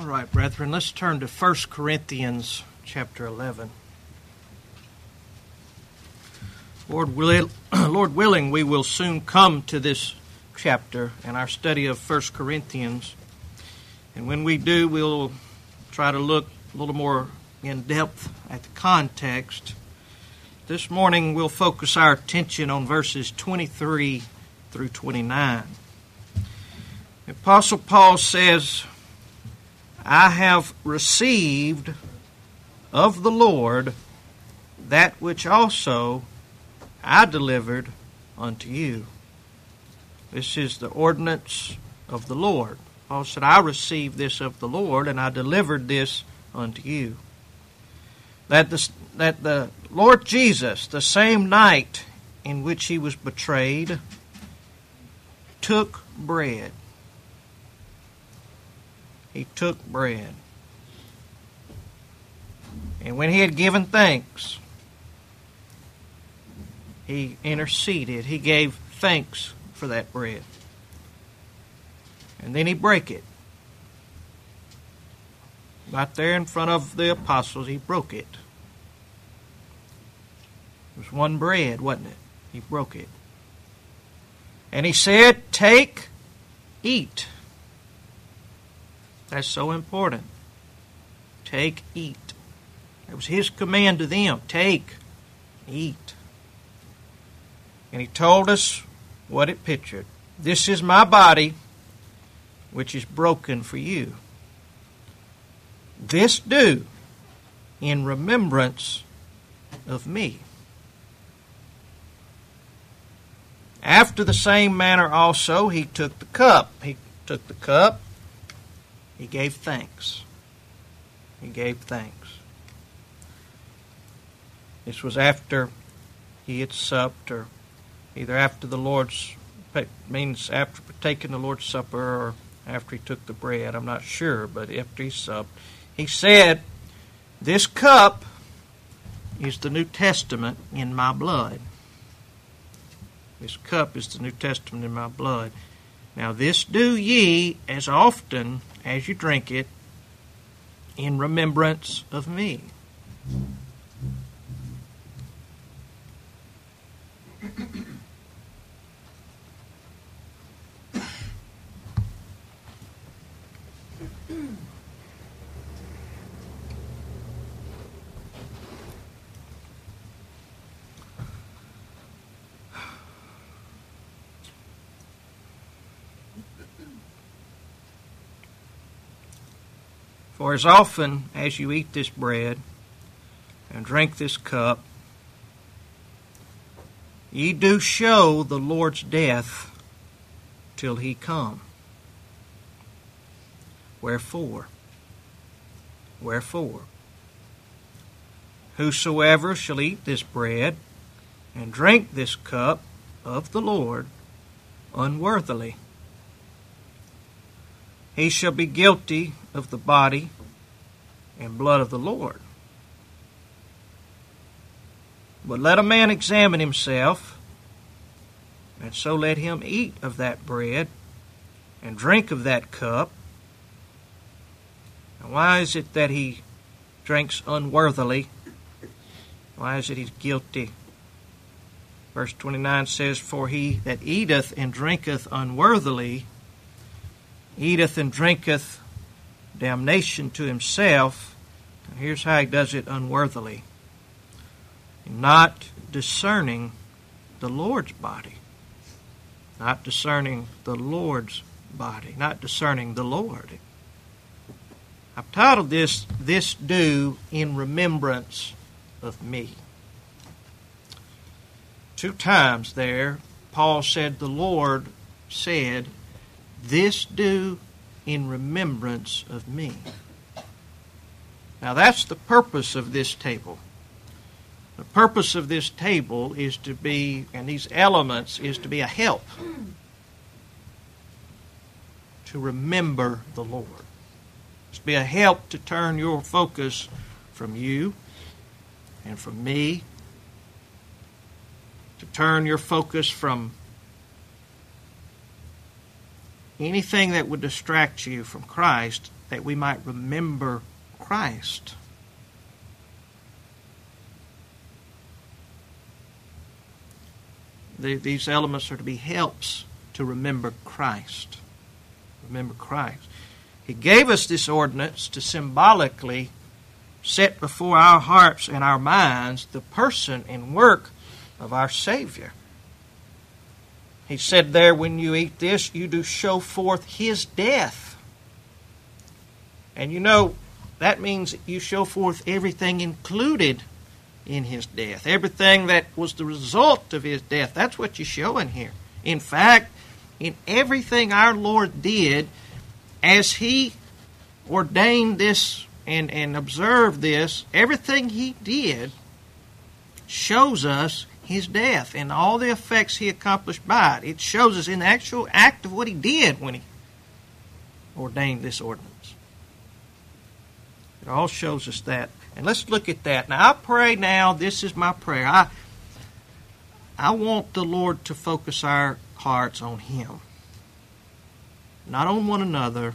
All right, brethren, let's turn to 1 Corinthians chapter 11. Lord willing, we will soon come to this chapter in our study of 1 Corinthians. And when we do, we'll try to look a little more in depth at the context. This morning, we'll focus our attention on verses 23 through 29. The Apostle Paul says, I have received of the Lord that which also I delivered unto you. This is the ordinance of the Lord. Paul said, I received this of the Lord, and I delivered this unto you. That the Lord Jesus, the same night in which he was betrayed, took bread. He took bread. And when he had given thanks, he interceded. He gave thanks for that bread. And then he broke it. Right there in front of the apostles, he broke it. It was one bread, wasn't it? He broke it. And he said, take, eat. That's so important. Take, eat. It was his command to them. Take, eat. And he told us what it pictured. This is my body, which is broken for you. This do in remembrance of me. After the same manner also he took the cup. He took the cup. He gave thanks. He gave thanks. This was after he had supped, or either after the Lord's, means after taking the Lord's Supper, or after he took the bread. I'm not sure, but after he supped. He said, this cup is the New Testament in my blood. This cup is the New Testament in my blood. Now this do ye as often as you drink it in remembrance of me. For as often as you eat this bread and drink this cup, ye do show the Lord's death till he come. Wherefore, whosoever shall eat this bread and drink this cup of the Lord unworthily, he shall be guilty of the body and blood of the Lord. But let a man examine himself, and so let him eat of that bread and drink of that cup. And why is it that he drinks unworthily? Why is it he's guilty? Verse 29 says, for he that eateth and drinketh unworthily eateth and drinketh damnation to himself. And here's how he does it unworthily. Not discerning the Lord's body. Not discerning the Lord's body. Not discerning the Lord. I've titled this do in remembrance of me. 2 times there, Paul said the Lord said, this do in remembrance of me. Now that's the purpose of this table. The purpose of this table is to be, and these elements, is to be a help to remember the Lord. It's to be a help to turn your focus from you and from me, to turn your focus from anything that would distract you from Christ that we might remember Christ. These elements are to be helps to remember Christ. Remember Christ. He gave us this ordinance to symbolically set before our hearts and our minds the person and work of our Savior. He said there, when you eat this, you do show forth His death. And you know, that means you show forth everything included in His death. Everything that was the result of His death. That's what you're showing here. In fact, in everything our Lord did, as He ordained this and observed this, everything He did shows us His death and all the effects He accomplished by it. It shows us in the actual act of what He did when He ordained this ordinance. It all shows us that. And let's look at that. Now, I pray now, this is my prayer. I want the Lord to focus our hearts on Him, not on one another.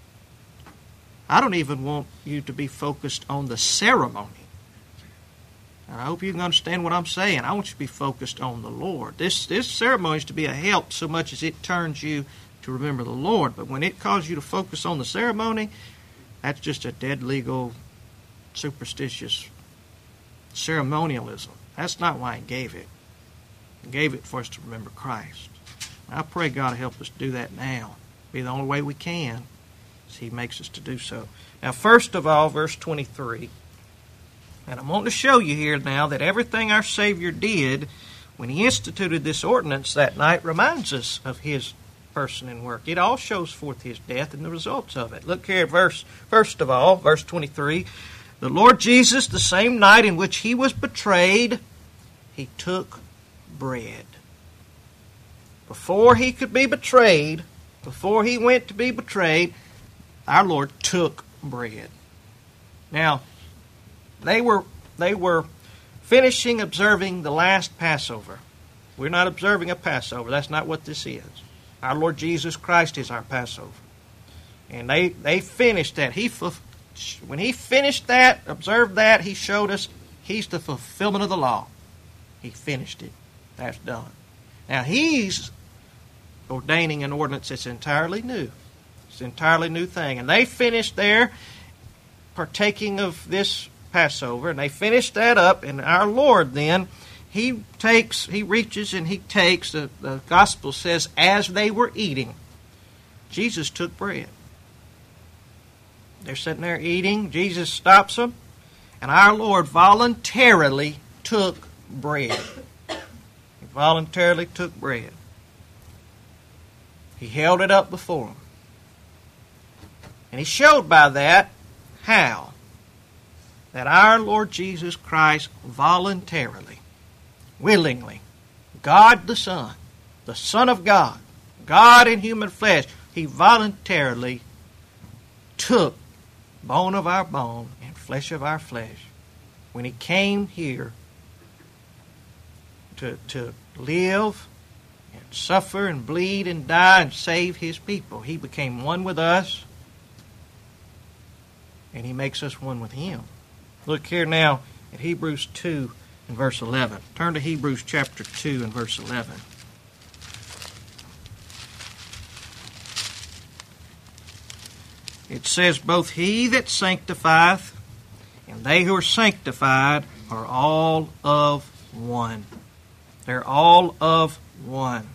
I don't even want you to be focused on the ceremony. And I hope you can understand what I'm saying. I want you to be focused on the Lord. This ceremony is to be a help so much as it turns you to remember the Lord. But when it causes you to focus on the ceremony, that's just a dead legal, superstitious ceremonialism. That's not why He gave it. He gave it for us to remember Christ. I pray God will help us do that now. Be the only way we can, as He makes us to do so. Now, first of all, verse 23. And I'm wanting to show you here now that everything our Savior did when He instituted this ordinance that night reminds us of His person and work. It all shows forth His death and the results of it. Look here at first of all, verse 23. The Lord Jesus, the same night in which He was betrayed, He took bread. Before He could be betrayed, before He went to be betrayed, our Lord took bread. Now, they were finishing observing the last Passover. We're not observing a Passover. That's not what this is. Our Lord Jesus Christ is our Passover. And they finished that. When He finished that, observed that, He showed us He's the fulfillment of the law. He finished it. That's done. Now He's ordaining an ordinance that's entirely new. It's an entirely new thing. And they finished there partaking of this Passover, and they finished that up, and our Lord then, He reaches and He takes, the Gospel says, as they were eating, Jesus took bread. They're sitting there eating, Jesus stops them, and our Lord voluntarily took bread. He voluntarily took bread. He held it up before them. And He showed by that how that our Lord Jesus Christ voluntarily, willingly, God the Son of God, God in human flesh, He voluntarily took bone of our bone and flesh of our flesh when He came here to live and suffer and bleed and die and save His people. He became one with us, and He makes us one with Him. Look here now at Hebrews 2 and verse 11. Turn to Hebrews chapter 2 and verse 11. It says, both He that sanctifieth and they who are sanctified are all of one. They're all of one.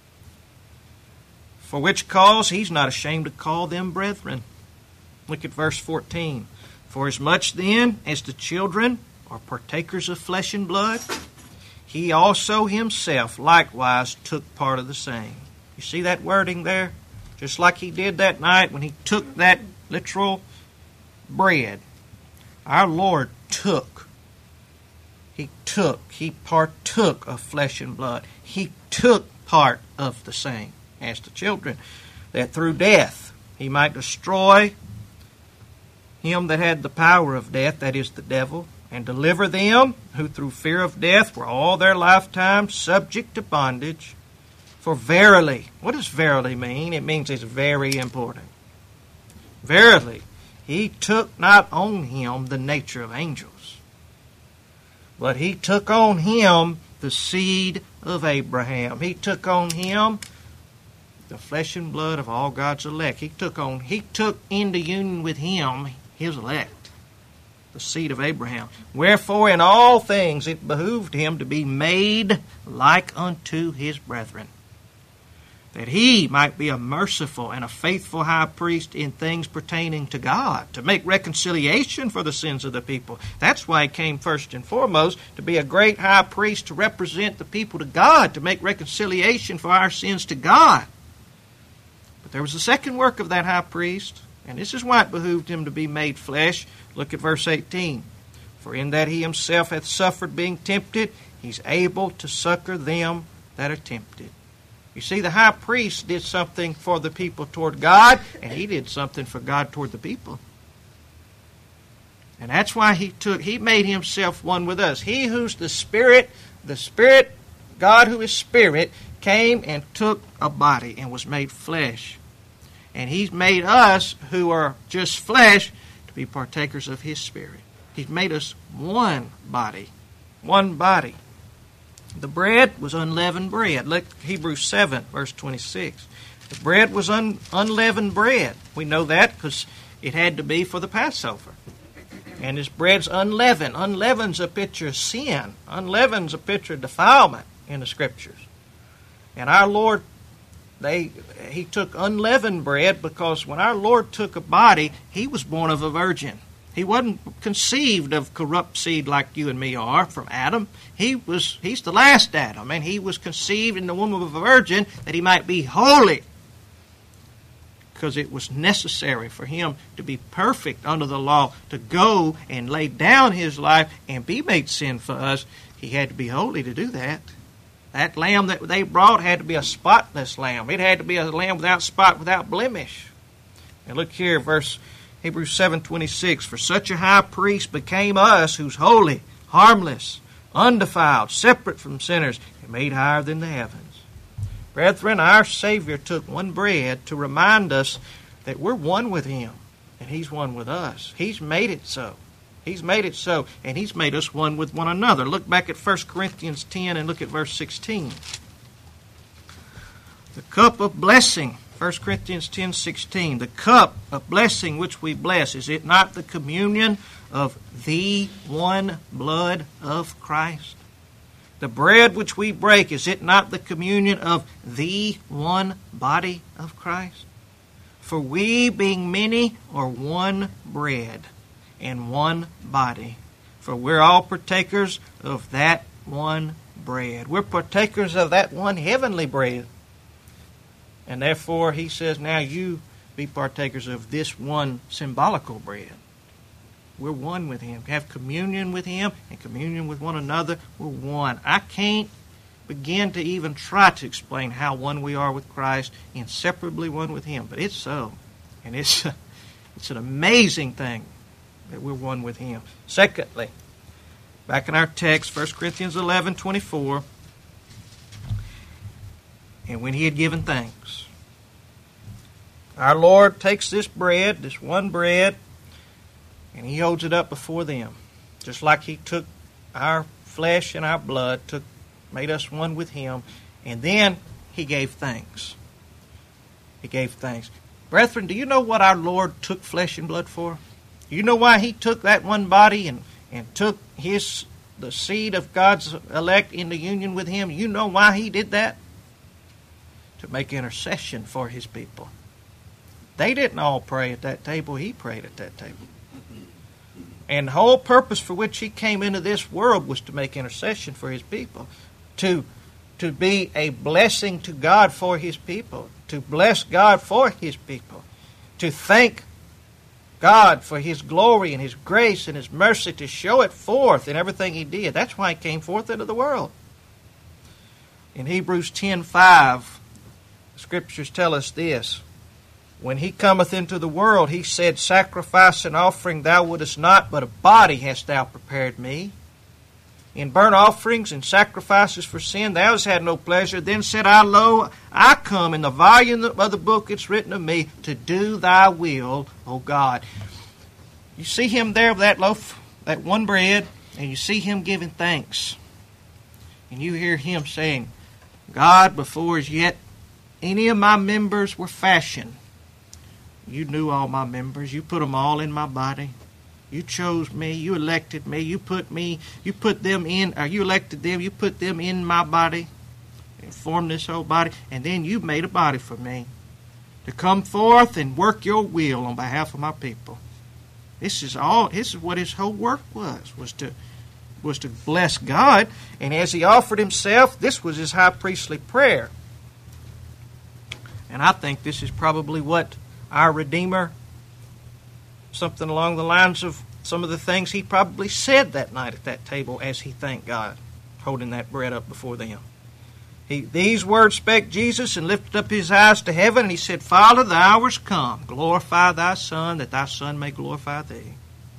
For which cause He's not ashamed to call them brethren. Look at verse 14. For as much then as the children are partakers of flesh and blood, He also Himself likewise took part of the same. You see that wording there? Just like He did that night when He took that literal bread. Our Lord took. He partook of flesh and blood. He took part of the same as the children, that through death He might destroy him that had the power of death, that is the devil, and deliver them who through fear of death were all their lifetime subject to bondage. For verily, what does verily mean? It means it's very important. Verily, he took not on him the nature of angels, but he took on him the seed of Abraham. He took on him the flesh and blood of all God's elect. He took into union with him his elect, the seed of Abraham. Wherefore in all things it behooved him to be made like unto his brethren, that he might be a merciful and a faithful high priest in things pertaining to God, to make reconciliation for the sins of the people. That's why he came first and foremost, to be a great high priest, to represent the people to God, to make reconciliation for our sins to God. But there was a second work of that high priest, and this is why it behooved him to be made flesh. Look at verse 18. For in that he himself hath suffered being tempted, he's able to succor them that are tempted. You see, the high priest did something for the people toward God, and he did something for God toward the people. And that's why he made himself one with us. He who's the Spirit, God who is Spirit, came and took a body and was made flesh. And he's made us, who are just flesh, to be partakers of his Spirit. He's made us one body. One body. The bread was unleavened bread. Look, Hebrews 7, verse 26. The bread was unleavened bread. We know that because it had to be for the Passover. And this bread's unleavened. Unleavened's a picture of sin. Unleavened's a picture of defilement in the Scriptures. And our Lord, he took unleavened bread because when our Lord took a body, he was born of a virgin. He wasn't conceived of corrupt seed like you and me are from Adam. He's the last Adam, and he was conceived in the womb of a virgin that he might be holy. Because it was necessary for him to be perfect under the law, to go and lay down his life and be made sin for us. He had to be holy to do that. That lamb that they brought had to be a spotless lamb. It had to be a lamb without spot, without blemish. And look here, Hebrews 7:26. For such a high priest became us, who's holy, harmless, undefiled, separate from sinners, and made higher than the heavens. Brethren, our Savior took one bread to remind us that we're one with him, and he's one with us. He's made it so. He's made it so, and he's made us one with one another. Look back at 1 Corinthians 10 and look at verse 16. The cup of blessing, 1 Corinthians 10:16. The cup of blessing which we bless, is it not the communion of the one blood of Christ? The bread which we break, is it not the communion of the one body of Christ? For we, being many, are one bread and one body. For we're all partakers of that one bread. We're partakers of that one heavenly bread. And therefore, he says, now you be partakers of this one symbolical bread. We're one with him. Have communion with him and communion with one another. We're one. I can't begin to even try to explain how one we are with Christ, inseparably one with him. But it's so. And it's an amazing thing that we're one with him. Secondly, back in our text, 1 Corinthians 11:24. And when he had given thanks, our Lord takes this bread, this one bread, and he holds it up before them. Just like he took our flesh and our blood, made us one with him, and then he gave thanks. He gave thanks. Brethren, do you know what our Lord took flesh and blood for? Do you know why he took that one body and took the seed of God's elect into union with him? You know why he did that? To make intercession for his people. They didn't all pray at that table. He prayed at that table. And the whole purpose for which he came into this world was to make intercession for his people. To be a blessing to God for his people. To bless God for his people. To thank God for his glory and his grace and his mercy, to show it forth in everything he did. That's why he came forth into the world. In Hebrews 10:5, the Scriptures tell us this. When he cometh into the world, he said, sacrifice and offering thou wouldest not, but a body hast thou prepared me. in burnt offerings and sacrifices for sin, thou hast had no pleasure. Then said I, Lo, I come, in the volume of the book it's written of me, to do thy will, O God. You see him there with that loaf, that one bread, and you see him giving thanks. And you hear him saying, God, before as yet any of my members were fashioned, you knew all my members. You put them all in my body. You chose me. You elected me. You put them in, or you elected them. You put them in my body and formed this whole body. And then you made a body for me to come forth and work your will on behalf of my people. This is what his whole work was to bless God. And as he offered himself, this was his high priestly prayer. And I think this is probably what our Redeemer, something along the lines of some of the things he probably said that night at that table as he thanked God, holding that bread up before them. These words spake Jesus, and lifted up his eyes to heaven, and he said, Father, the hour is come. Glorify thy Son, that thy Son may glorify thee.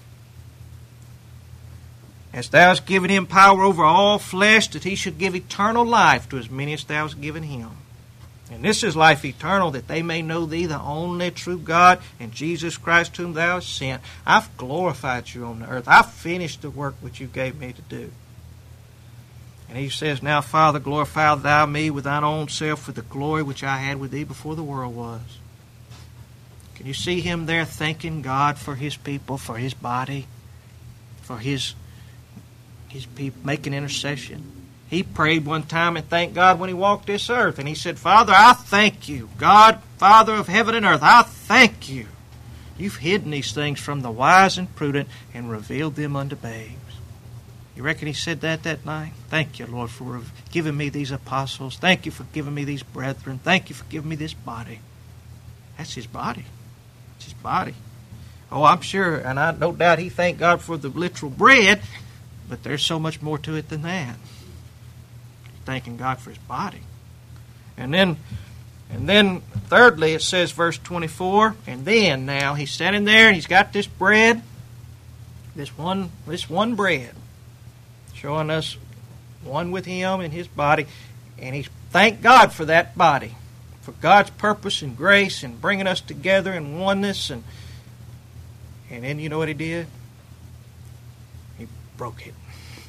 As thou hast given him power over all flesh, that he should give eternal life to as many as thou hast given him. And this is life eternal, that they may know thee, the only true God, and Jesus Christ whom thou hast sent. I've glorified you on the earth. I've finished the work which you gave me to do. And he says, Now, Father, glorify thou me with thine own self, with the glory which I had with thee before the world was. Can you see him there thanking God for his people, for his body, for his people, making intercession? He prayed one time and thanked God when he walked this earth. And he said, Father, I thank you. God, Father of heaven and earth, I thank you. You've hidden these things from the wise and prudent and revealed them unto babes. You reckon he said that night? Thank you, Lord, for giving me these apostles. Thank you for giving me these brethren. Thank you for giving me this body. That's his body. It's his body. Oh, I'm sure, and I no doubt he thanked God for the literal bread, but there's so much more to it than that. Thanking God for his body. And then thirdly it says, verse 24, and then now he's standing there and he's got this bread, this one bread, showing us one with him in his body, and he thanked God for that body, for God's purpose and grace and bringing us together in oneness, and then you know what he did? He broke it.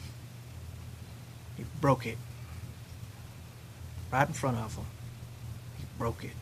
He broke it. Right in front of them. He broke it.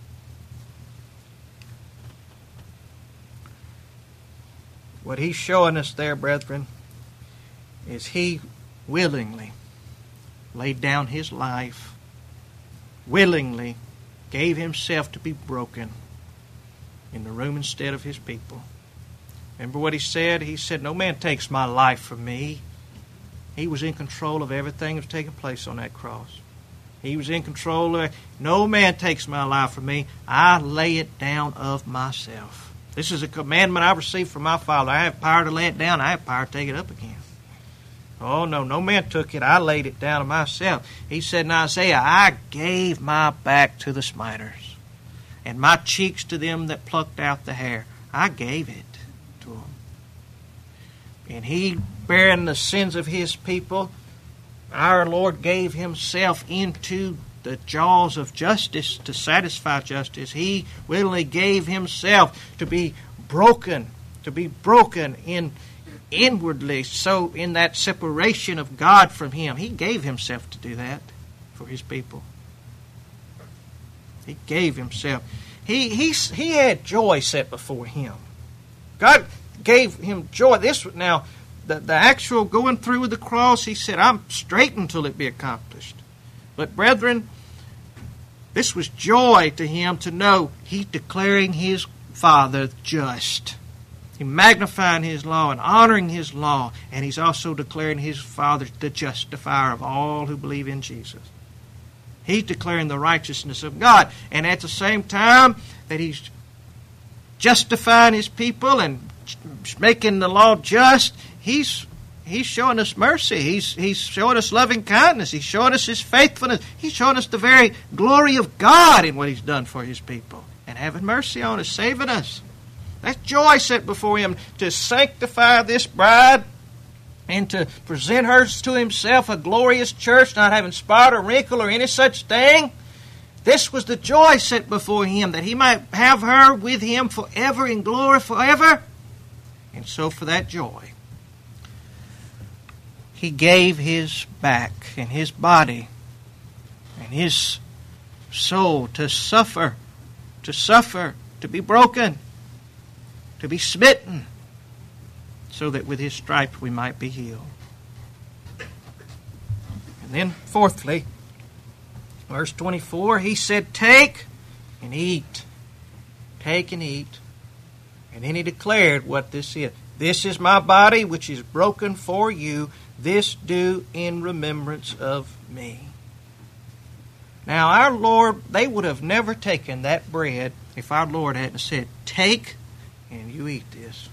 What he's showing us there, brethren, is he willingly laid down his life, willingly gave himself to be broken in the room instead of his people. Remember what he said? He said, No man takes my life from me. He was in control of everything that was taking place on that cross. He was in control of it. No man takes my life from me. I lay it down of myself. This is a commandment I received from my Father. I have power to lay it down. I have power to take it up again. Oh, no man took it. I laid it down of myself. He said in Isaiah, I gave my back to the smiters, and my cheeks to them that plucked out the hair. I gave it to them. And he, bearing the sins of his people, our Lord gave himself into the jaws of justice to satisfy justice. He willingly gave himself to be broken in inwardly, so in that separation of God from him. He gave himself to do that for his people. He gave himself. He had joy set before him. God gave him joy. The actual going through with the cross, he said, I'm straight until it be accomplished. But brethren, this was joy to him to know he's declaring his Father just. He's magnifying his law and honoring his law. And he's also declaring his Father the justifier of all who believe in Jesus. He's declaring the righteousness of God. And at the same time that he's justifying his people and making the law just, He's showing us mercy. He's showing us loving kindness. He's showing us his faithfulness. He's showing us the very glory of God in what he's done for his people. And having mercy on us, saving us. That's joy set before him to sanctify this bride and to present her to himself a glorious church, not having spot or wrinkle or any such thing. This was the joy set before him, that he might have her with him forever in glory forever. And so for that joy, he gave his back and his body and his soul to suffer, to be broken, to be smitten, so that with his stripes we might be healed. And then, fourthly, verse 24, he said, take and eat. Take and eat. And then he declared what this is. This is my body, which is broken for you. This do in remembrance of me. Now, our Lord, they would have never taken that bread if our Lord hadn't said, take and you eat this.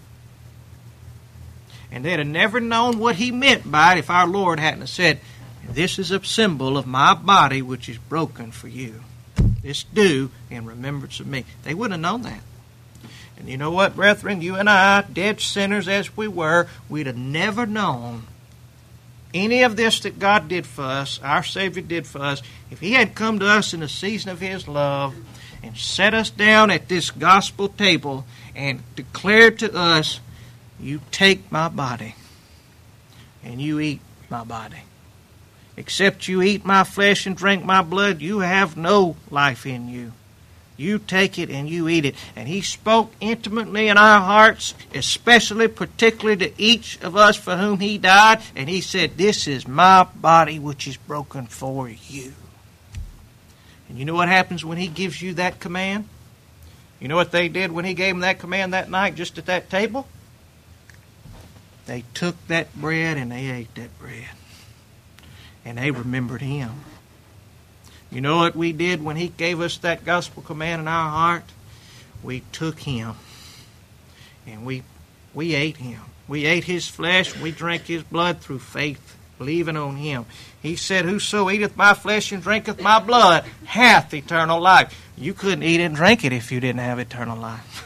And they'd have never known what he meant by it if our Lord hadn't said, this is a symbol of my body which is broken for you. This do in remembrance of me. They wouldn't have known that. And you know what, brethren? You and I, dead sinners as we were, we'd have never known any of this that God did for us, our Savior did for us, if he had come to us in the season of his love and set us down at this gospel table and declared to us, you take my body and you eat my body. Except you eat my flesh and drink my blood, you have no life in you. You take it and you eat it. And he spoke intimately in our hearts, especially, particularly to each of us for whom he died. And he said, this is my body which is broken for you. And you know what happens when he gives you that command? You know what they did when he gave them that command that night just at that table? They took that bread and they ate that bread. And they remembered him. You know what we did when he gave us that gospel command in our heart? We took him and we ate him. We ate his flesh, we drank his blood through faith, believing on him. He said, whoso eateth my flesh and drinketh my blood hath eternal life. You couldn't eat and drink it if you didn't have eternal life.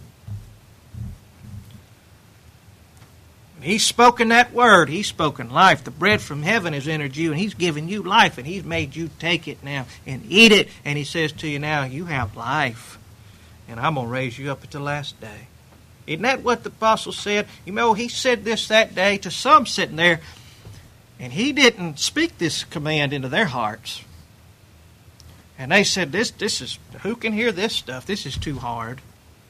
He's spoken that word. He's spoken life. The bread from heaven has entered you, and he's given you life, and he's made you take it now and eat it. And he says to you now, you have life, and I'm going to raise you up at the last day. Isn't that what the apostle said? You know, he said this that day to some sitting there, and he didn't speak this command into their hearts. And they said, this is, who can hear this stuff? This is too hard.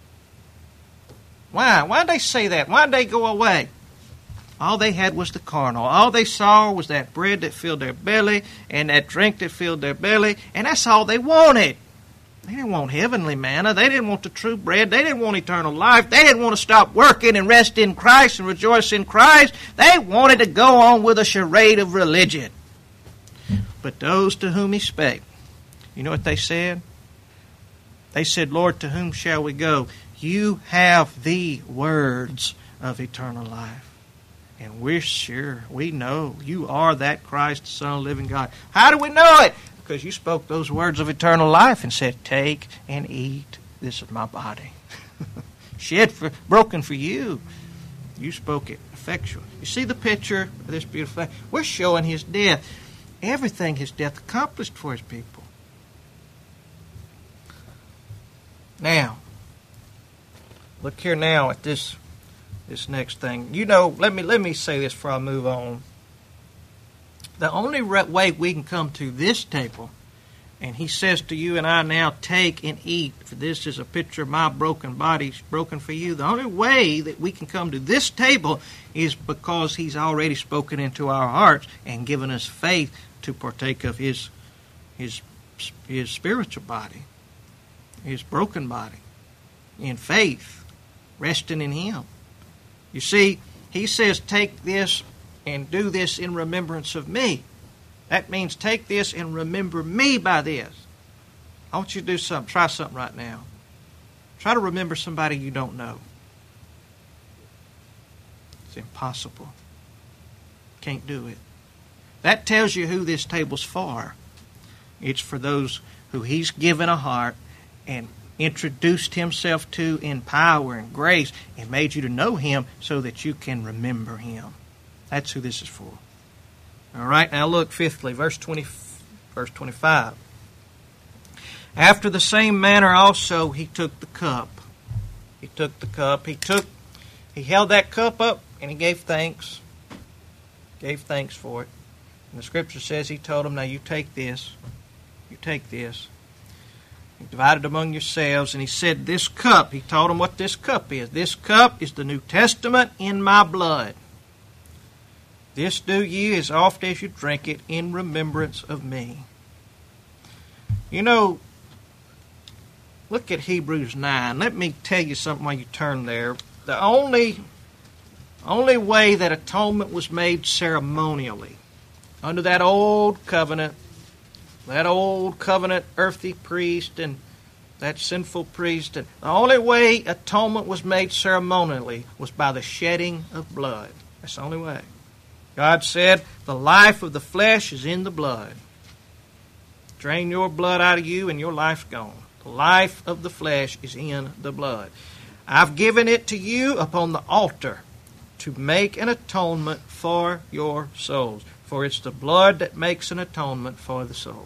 Why? Why did they say that? Why did they go away? All they had was the carnal. All they saw was that bread that filled their belly and that drink that filled their belly, and that's all they wanted. They didn't want heavenly manna. They didn't want the true bread. They didn't want eternal life. They didn't want to stop working and rest in Christ and rejoice in Christ. They wanted to go on with a charade of religion. But those to whom he spake, you know what they said? They said, Lord, to whom shall we go? You have the words of eternal life. And we're sure, we know you are that Christ, the Son of the living God. How do we know it? Because you spoke those words of eternal life and said, take and eat. This is my body. Broken for you. You spoke it effectually. You see the picture of this beautiful thing? We're showing his death. Everything his death accomplished for his people. Now, look here now at this next thing. You know, let me say this before I move on. The only way we can come to this table, and he says to you and I now, take and eat, for this is a picture of my broken body broken for you. The only way that we can come to this table is because he's already spoken into our hearts and given us faith to partake of his spiritual body, his broken body, in faith, resting in him. You see, he says, take this and do this in remembrance of me. That means take this and remember me by this. I want you to do something. Try something right now. Try to remember somebody you don't know. It's impossible. Can't do it. That tells you who this table's for. It's for those who he's given a heart and introduced himself to in power and grace and made you to know him so that you can remember him. That's who this is for. All right, now look, fifthly, verse 25. After the same manner also he took the cup. He took the cup. He held that cup up and he gave thanks. Gave thanks for it. And the scripture says he told them, now you take this. You take this. You divide it among yourselves. And he said, this cup, he told them what this cup is. This cup is the New Testament in my blood. This do ye as oft as you drink it in remembrance of me. You know, look at Hebrews 9. Let me tell you something while you turn there. The only way that atonement was made ceremonially, under that old covenant earthly priest and that sinful priest, and the only way atonement was made ceremonially was by the shedding of blood. That's the only way. God said, the life of the flesh is in the blood. Drain your blood out of you and your life's gone. The life of the flesh is in the blood. I've given it to you upon the altar to make an atonement for your souls. For it's the blood that makes an atonement for the soul.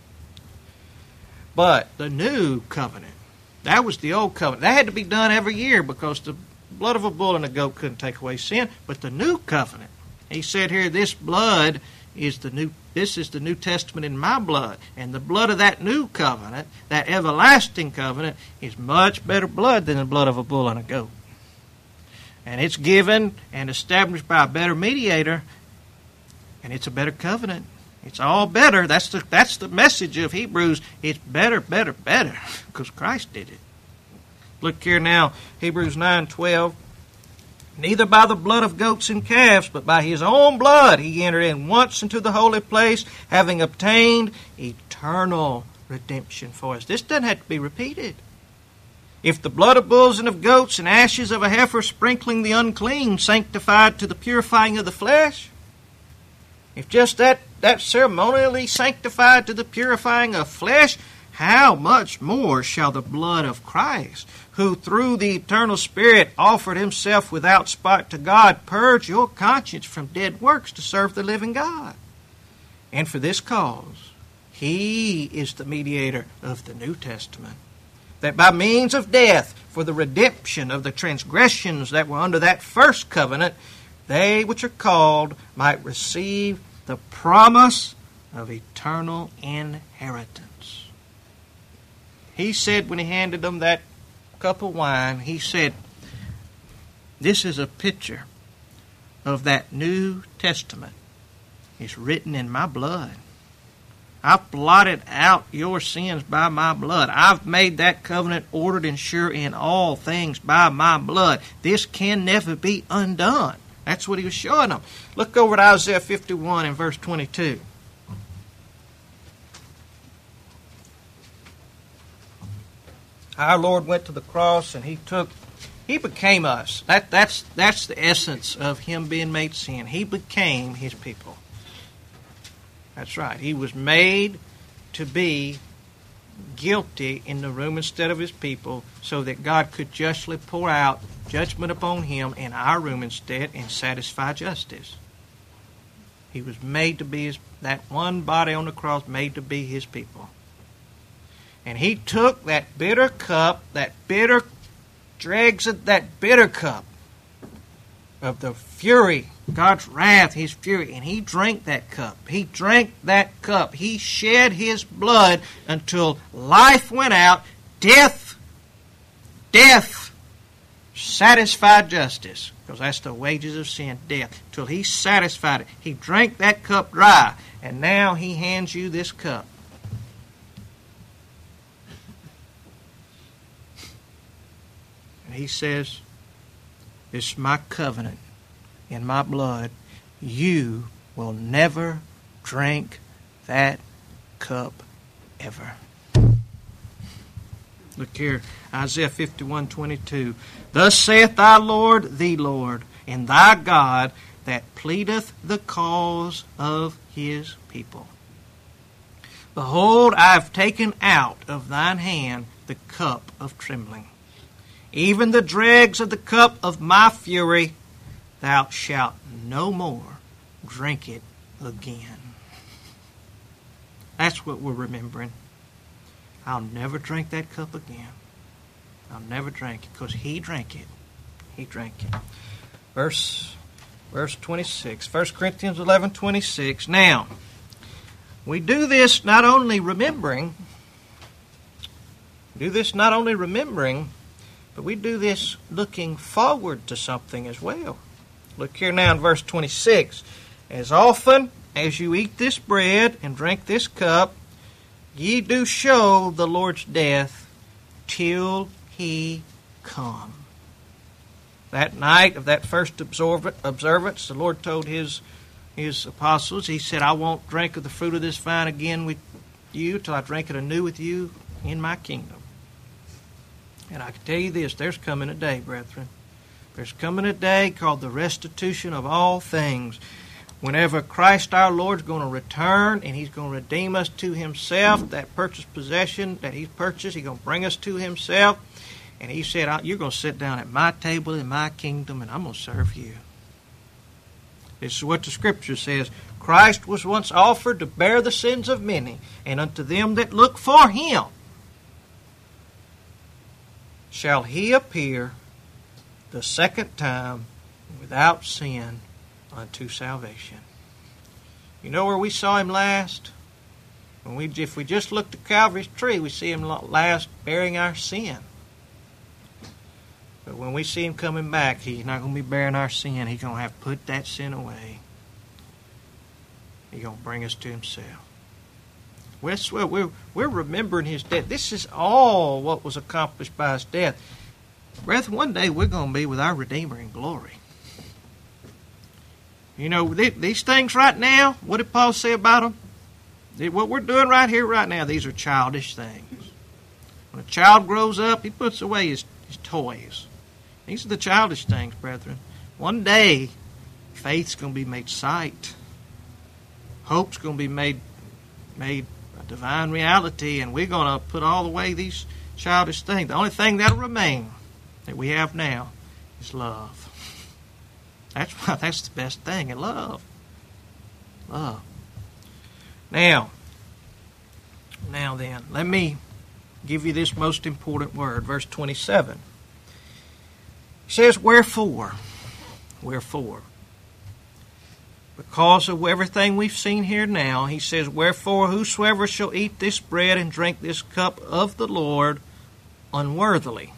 But the new covenant, that was the old covenant. That had to be done every year because the blood of a bull and a goat couldn't take away sin. But the new covenant, he said here, this blood is this is the New Testament in my blood. And the blood of that new covenant, that everlasting covenant, is much better blood than the blood of a bull and a goat. And it's given and established by a better mediator, and it's a better covenant. It's all better. That's the message of Hebrews. It's better, better, better, because Christ did it. Look here now, Hebrews 9:12. Neither by the blood of goats and calves, but by his own blood he entered in once into the holy place, having obtained eternal redemption for us. This doesn't have to be repeated. If the blood of bulls and of goats and ashes of a heifer sprinkling the unclean sanctified to the purifying of the flesh, if just that ceremonially sanctified to the purifying of flesh, how much more shall the blood of Christ, who through the eternal Spirit offered himself without spot to God, purge your conscience from dead works to serve the living God? And for this cause, he is the mediator of the New Testament, that by means of death, for the redemption of the transgressions that were under that first covenant, they which are called might receive the promise of eternal inheritance. He said when he handed them that cup of wine, he said, this is a picture of that New Testament. It's written in my blood. I've blotted out your sins by my blood. I've made that covenant ordered and sure in all things by my blood. This can never be undone. That's what he was showing them. Look over at Isaiah 51 and verse 22. Our Lord went to the cross and he became us. That's the essence of him being made sin. He became his people. That's right. He was made to be guilty in the room instead of his people, so that God could justly pour out judgment upon him in our room instead and satisfy justice. He was made to be that one body on the cross, made to be his people. And he took that bitter cup, that bitter dregs of that bitter cup of the fury, God's wrath, his fury, and he drank that cup. He drank that cup. He shed his blood until life went out. Death satisfied justice, because that's the wages of sin, death, till he satisfied it. He drank that cup dry, and now he hands you this cup. And he says, this is my covenant in my blood. You will never drink that cup ever. Look here, Isaiah 51:22. Thus saith thy Lord, the Lord, and thy God, that pleadeth the cause of his people. Behold, I have taken out of thine hand the cup of trembling, even the dregs of the cup of my fury, thou shalt no more drink it again. That's what we're remembering. I'll never drink that cup again. I'll never drink it because he drank it. He drank it. Verse 26. 1 Corinthians 11:26. Now, we do this not only remembering, but we do this looking forward to something as well. Look here now in verse 26. As often as you eat this bread and drink this cup, ye do show the Lord's death till he come. That night of that first observance, the Lord told his apostles, he said, I won't drink of the fruit of this vine again with you till I drink it anew with you in my kingdom. And I can tell you this, there's coming a day, brethren. There's coming a day called the restitution of all things. Whenever Christ our Lord is going to return and he's going to redeem us to himself, that purchased possession that he's purchased, he's going to bring us to himself. And he said, you're going to sit down at my table in my kingdom and I'm going to serve you. This is what the Scripture says. Christ was once offered to bear the sins of many, and unto them that look for him shall he appear the second time without sin unto salvation. You know where we saw him last? If we just looked at Calvary's tree, we see him last bearing our sin. But when we see him coming back, he's not going to be bearing our sin. He's going to have to put that sin away. He's going to bring us to himself. We're remembering his death. This is all what was accomplished by his death. Brethren, one day we're going to be with our Redeemer in glory. You know, these things right now, what did Paul say about them? What we're doing right here, right now, these are childish things. When a child grows up, he puts away his toys. These are the childish things, brethren. One day, faith's going to be made sight. Hope's going to be made a divine reality, and we're going to put all away these childish things. The only thing that'll remain that we have now is love. That's the best thing, and love. Love. Now then, let me give you this most important word, verse 27. It says, wherefore? Wherefore? Because of everything we've seen here now, he says, wherefore whosoever shall eat this bread and drink this cup of the Lord unworthily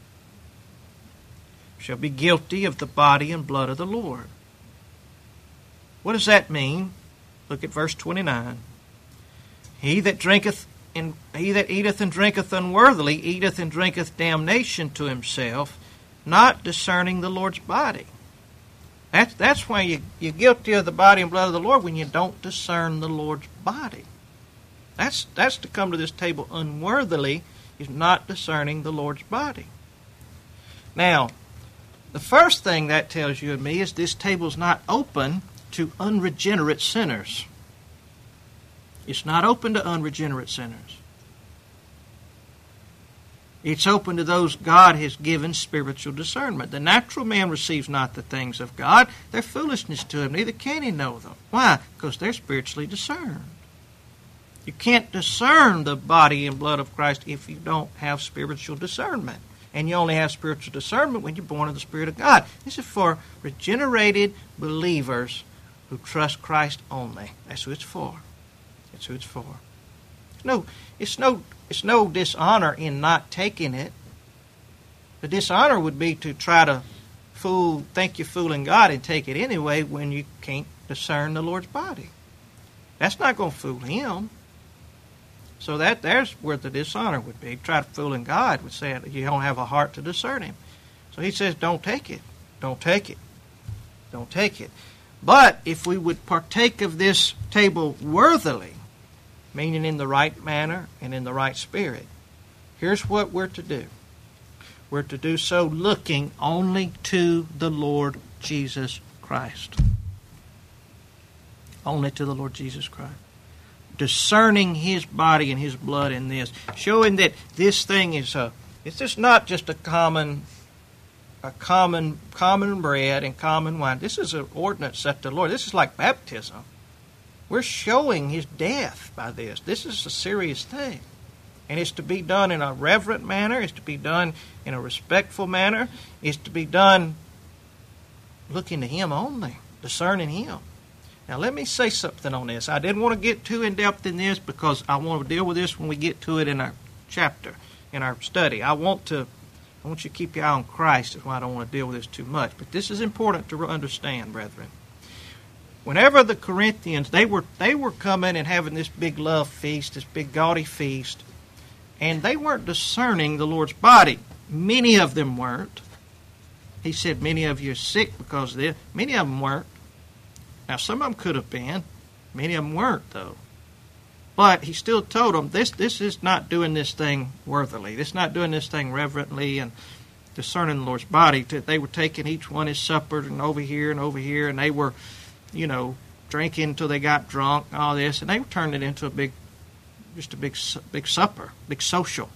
shall be guilty of the body and blood of the Lord. What does that mean? Look at verse 29. He that eateth and drinketh unworthily eateth and drinketh damnation to himself, not discerning the Lord's body. That's why you're guilty of the body and blood of the Lord, when you don't discern the Lord's body. That's to come to this table unworthily, is not discerning the Lord's body. Now, the first thing that tells you and me is this table's not open to unregenerate sinners. It's not open to unregenerate sinners. It's open to those God has given spiritual discernment. The natural man receives not the things of God. They're foolishness to him, neither can he know them. Why? Because they're spiritually discerned. You can't discern the body and blood of Christ if you don't have spiritual discernment. And you only have spiritual discernment when you're born of the Spirit of God. This is for regenerated believers who trust Christ only. That's who it's for. That's who it's for. It's no dishonor in not taking it. The dishonor would be to try to think you're fooling God and take it anyway when you can't discern the Lord's body. That's not going to fool him. So there's where the dishonor would be. Try to fooling God would say you don't have a heart to discern him. So he says, don't take it. Don't take it. Don't take it. But if we would partake of this table worthily, meaning in the right manner and in the right spirit, here's what we're to do. We're to do so looking only to the Lord Jesus Christ. Only to the Lord Jesus Christ. Discerning his body and his blood in this. Showing that this thing is it's just not just a common a common bread and common wine. This is an ordinance that the Lord, this is like baptism. We're showing his death by this. This is a serious thing. And it's to be done in a reverent manner. It's to be done in a respectful manner. It's to be done looking to him only, discerning him. Now let me say something on this. I didn't want to get too in-depth in this because I want to deal with this when we get to it in our chapter, in our study. I want you to keep your eye on Christ. That's why I don't want to deal with this too much. But this is important to understand, brethren. Whenever the Corinthians, they were coming and having this big love feast, this big gaudy feast, and they weren't discerning the Lord's body. Many of them weren't. He said many of you are sick because of this. Many of them weren't. Now, some of them could have been. Many of them weren't, though. But he still told them, this is not doing this thing worthily. This is not doing this thing reverently and discerning the Lord's body. They were taking each one his supper and over here, and they were, drinking until they got drunk and all this, and they turned it into a big supper, big social.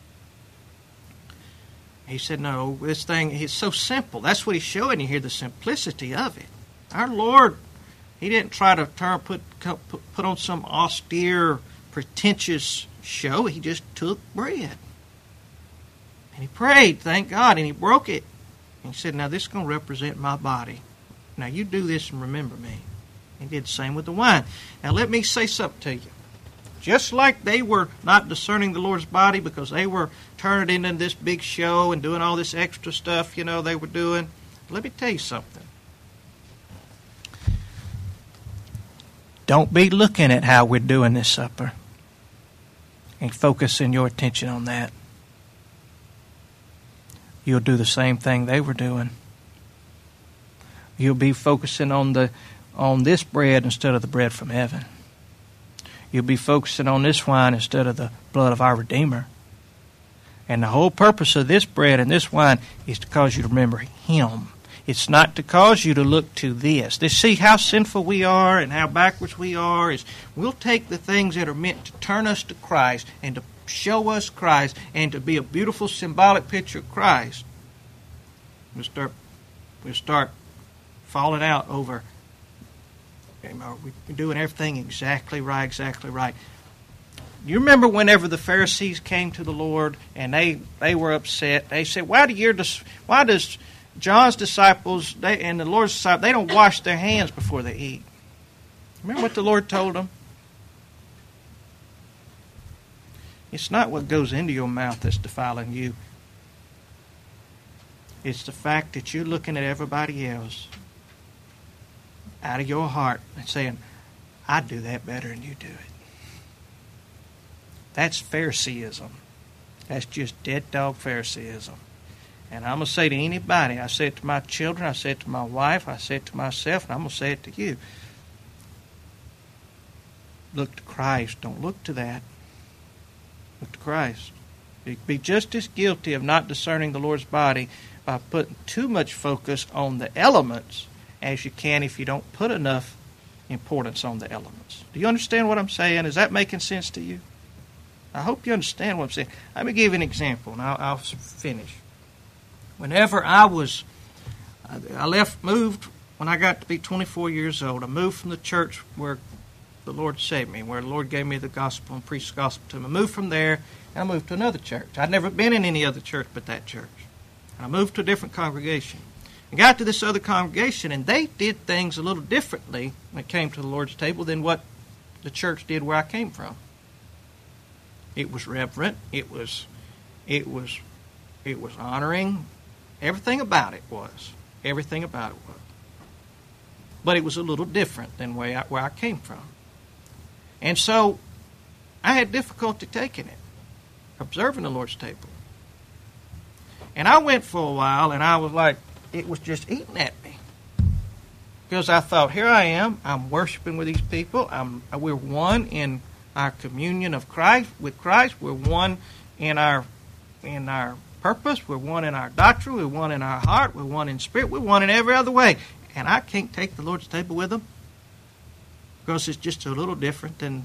He said, no, this thing is so simple. That's what he's showing you here, the simplicity of it. Our Lord, he didn't try to put on some austere, pretentious show. He just took bread. And he prayed, thank God, and he broke it. And he said, now this is going to represent my body. Now you do this and remember me. He did the same with the wine. Now let me say something to you. Just like they were not discerning the Lord's body because they were turning it into this big show and doing all this extra stuff, they were doing. Let me tell you something. Don't be looking at how we're doing this supper and focusing your attention on that. You'll do the same thing they were doing. You'll be focusing on this bread instead of the bread from heaven. You'll be focusing on this wine instead of the blood of our Redeemer. And the whole purpose of this bread and this wine is to cause you to remember him. It's not to cause you to look to this. To see how sinful we are and how backwards we are. We'll take the things that are meant to turn us to Christ and to show us Christ and to be a beautiful symbolic picture of Christ. We'll start falling out over, are we doing everything exactly right? You remember whenever the Pharisees came to the Lord and they were upset, they said, why does John's disciples and the Lord's disciples, they don't wash their hands before they eat? Remember what the Lord told them? It's not what goes into your mouth that's defiling you. It's the fact that you're looking at everybody else out of your heart and saying, I do that better than you do it. That's Phariseeism. That's just dead dog Phariseeism. And I'm going to say to anybody, I say it to my children, I say it to my wife, I say it to myself, and I'm going to say it to you. Look to Christ. Don't look to that. Look to Christ. Be just as guilty of not discerning the Lord's body by putting too much focus on the elements as you can if you don't put enough importance on the elements. Do you understand what I'm saying? Is that making sense to you? I hope you understand what I'm saying. Let me give you an example, and I'll finish. Whenever moved when I got to be 24 years old. I moved from the church where the Lord saved me, where the Lord gave me the gospel and preached the gospel to me. I moved from there, and I moved to another church. I'd never been in any other church but that church. And I moved to a different congregation. I got to this other congregation, and they did things a little differently when it came to the Lord's table than what the church did where I came from. It was reverent. It was honoring. Everything about it was. But it was a little different than where I came from. And so I had difficulty taking it, observing the Lord's table. And I went for a while, and I was like, it was just eating at me. Because I thought, here I am, I'm worshiping with these people. We're one in our communion of Christ, with Christ. We're one in our purpose. We're one in our doctrine. We're one in our heart. We're one in spirit. We're one in every other way. And I can't take the Lord's table with them because it's just a little different than.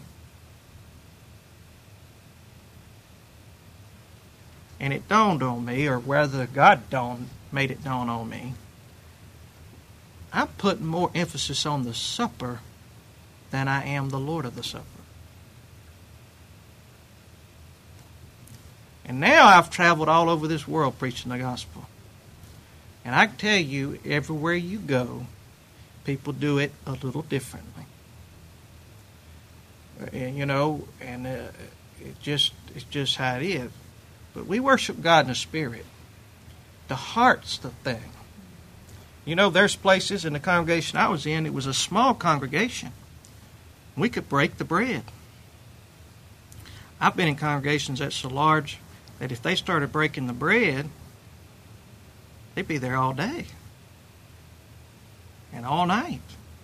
And it dawned on me, or rather God dawned made it dawn on me. I'm putting more emphasis on the supper than I am the Lord of the supper. And now I've traveled all over this world preaching the gospel. And I can tell you, everywhere you go, people do it a little differently. And, it's just how it is. But we worship God in the Spirit. The heart's the thing. There's places in the congregation I was in, it was a small congregation. We could break the bread. I've been in congregations that's so large that if they started breaking the bread, they'd be there all day and all night.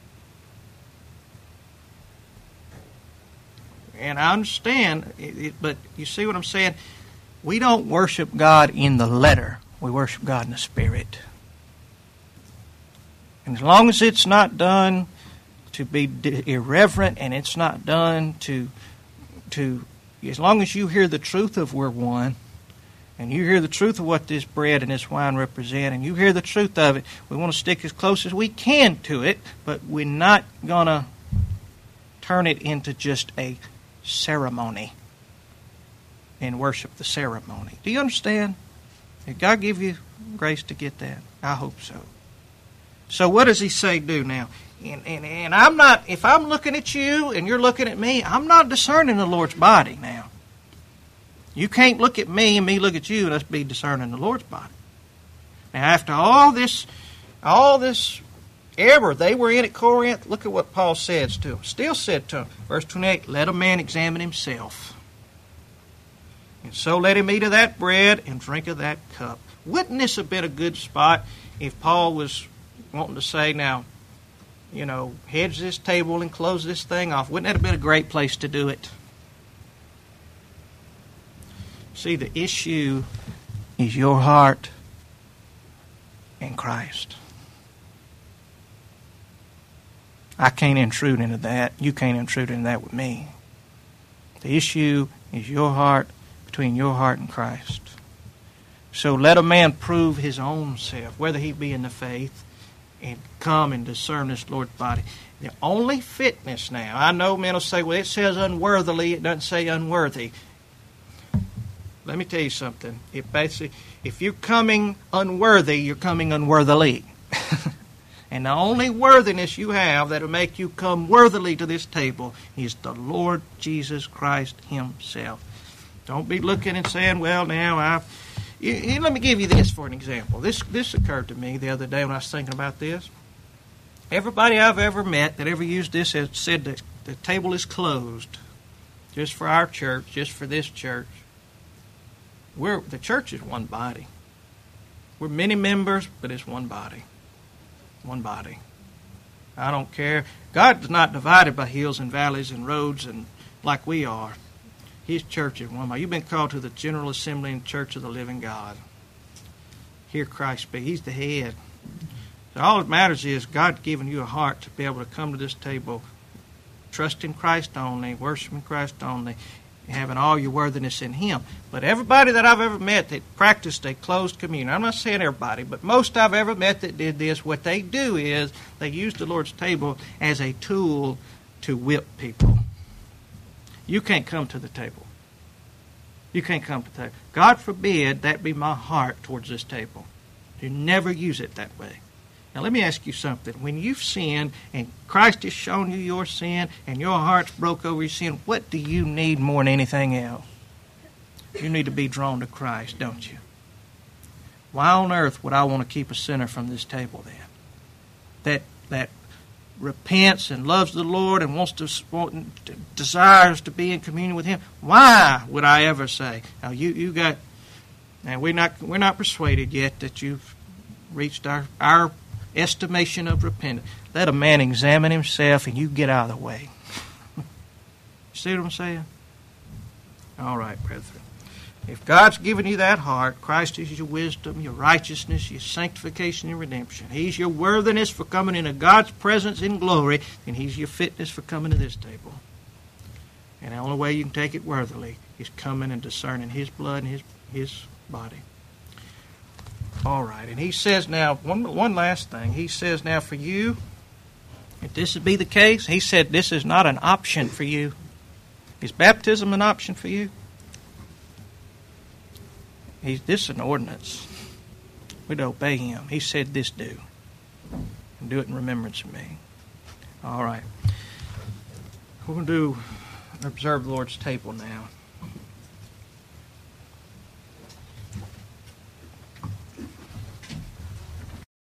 And I understand, but you see what I'm saying? We don't worship God in the letter. We worship God in the Spirit. And as long as it's not done to be irreverent, and it's not done to as long as you hear the truth of we're one, and you hear the truth of what this bread and this wine represent, and you hear the truth of it, we want to stick as close as we can to it, but we're not going to turn it into just a ceremony and worship the ceremony. Do you understand? Did God give you grace to get that? I hope so. So what does he say do now? And I'm not, if I'm looking at you and you're looking at me, I'm not discerning the Lord's body now. You can't look at me and me look at you and us be discerning the Lord's body. Now after all this error they were in at Corinth, look at what Paul says to them. Still said to them, verse 28, let a man examine himself. And so let him eat of that bread and drink of that cup. Wouldn't this have been a good spot if Paul was wanting to say, now, hedge this table and close this thing off? Wouldn't that have been a great place to do it? See, the issue is your heart and Christ. I can't intrude into that. You can't intrude into that with me. The issue is your heart, between your heart and Christ. So let a man prove his own self, whether he be in the faith, and come and discern this Lord's body. The only fitness now, I know men will say, well, it says unworthily, it doesn't say unworthy. Let me tell you something. If you're coming unworthy, you're coming unworthily. And the only worthiness you have that will make you come worthily to this table is the Lord Jesus Christ himself. Don't be looking and saying, well, now let me give you this for an example. This occurred to me the other day when I was thinking about this. Everybody I've ever met that ever used this has said that the table is closed just for our church, just for this church. The church is one body. We're many members, but it's one body. One body. I don't care. God is not divided by hills and valleys and roads and like we are. His church is one body. You've been called to the General Assembly and Church of the Living God. Hear Christ speak. He's the head. So all that matters is God giving you a heart to be able to come to this table, trusting Christ only, worshiping Christ only, and having all your worthiness in Him. But everybody that I've ever met that practiced a closed communion, I'm not saying everybody, but most I've ever met that did this, what they do is they use the Lord's table as a tool to whip people. You can't come to the table. You can't come to the table. God forbid that be my heart towards this table. You never use it that way. Now let me ask you something. When you've sinned and Christ has shown you your sin and your heart's broke over your sin, what do you need more than anything else? You need to be drawn to Christ, don't you? Why on earth would I want to keep a sinner from this table then? That repents and loves the Lord and desires to be in communion with Him. Why would I ever say? Now we're not persuaded yet that you've reached our estimation of repentance. Let a man examine himself and you get out of the way. You see what I'm saying? All right, brethren. If God's given you that heart, Christ is your wisdom, your righteousness, your sanctification and redemption. He's your worthiness for coming into God's presence in glory, and He's your fitness for coming to this table. And the only way you can take it worthily is coming and discerning His blood and His body. All right. And he says now, one last thing. He says now for you, if this would be the case, he said this is not an option for you. Is baptism an option for you? This is an ordinance. We'd obey him. He said this do. And do it in remembrance of me. All right. We're going to observe the Lord's table now.